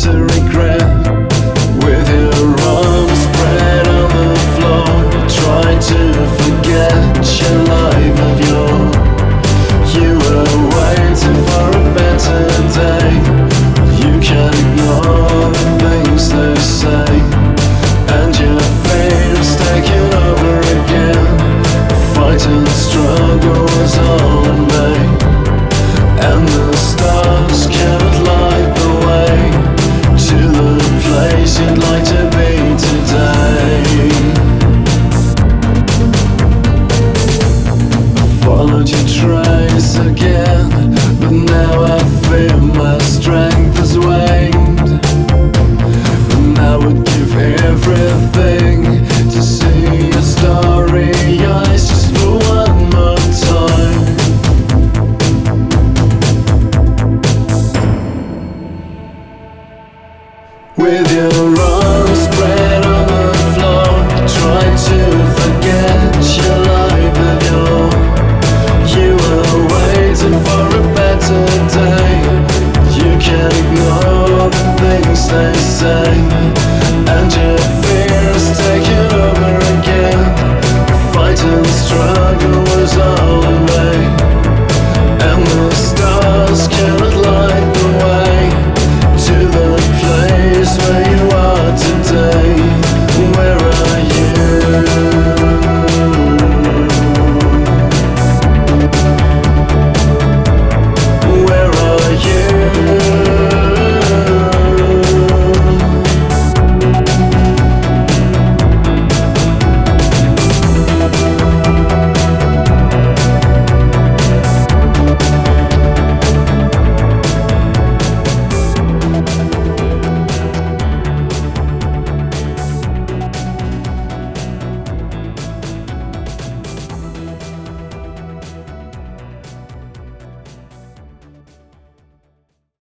to regret. With your arms spread on the floor, trying to forget your life of yore. You were waiting for a better day. You can't ignore the things they say, and your fate is taking over again. Fight and struggle was all in vain, and the stars cannot light the way to the place you'd like to be today. I followed your trace again, but now I feel my strength has waned. And I would give everything to see your story eyes just for one more time. With your